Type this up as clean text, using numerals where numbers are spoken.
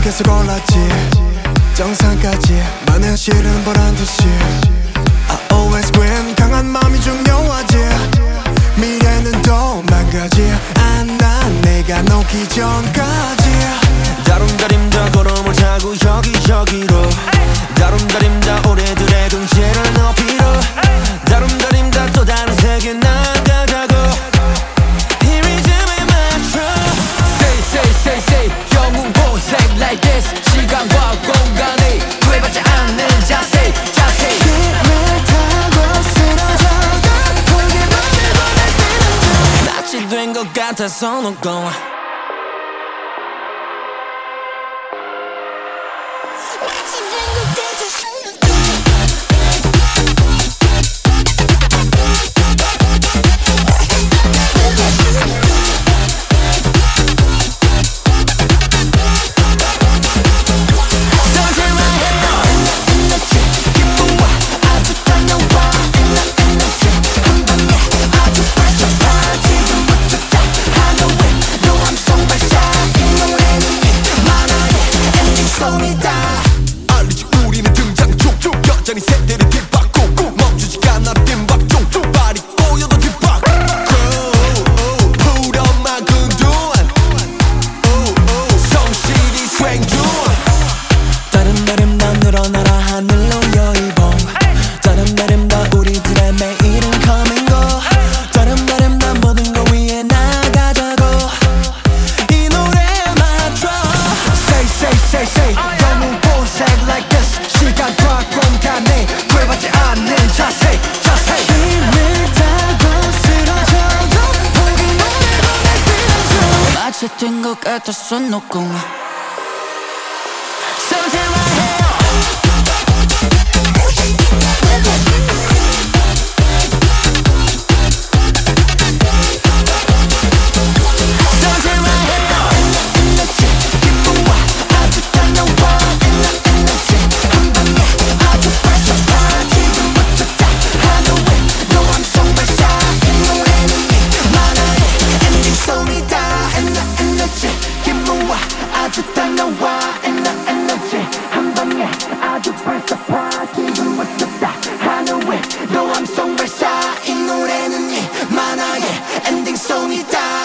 계속 올랐지 정상까지 많은 실은 보란듯이 I always win 강한 마음이 중요하지 미래는 또 망가지 난 내가 놓기 전까지 다름다림다 걸음을 타고 여기저기로 다름다림다 우리들의 경치를 높이러 다름다림다 또 다른 세계 나가자고 이 리듬에 맞춰 Say say say say 영웅 보색 like this 시간과 공간이 구애받지 않는 자세 힘을 타고 쓰러져도 포기만 해보낼 때는 낯이 된 것 같아서 놓고 알리지 우리는 등장 촉촉 여전히 세대를 뒷바꾸고 멈추지가 않아 뒷박 쫑쫑 발이 꼬여도 뒷박 Put on my 군둔 성실히 수행 중 다름다름 다 늘어나라 하늘로 여의봉 다름다름 다 우리들의 매일은 coming go 다름다름 다 모든 거 위에 나가자고 이 노래에 맞춰 Say say say say 영웅 보색 like this 시간과 공간에 구애받지 않는 자세 힘을 타고 쓰러져도 포기만 해보낼 때는 마치 된 것 같아서 놓고 아주 딱 나와 에너지 한 방에 아주 발사파 지금 어쩌다 하늘에 너 함성 발사 이 노래는 이 만화의 엔딩송이다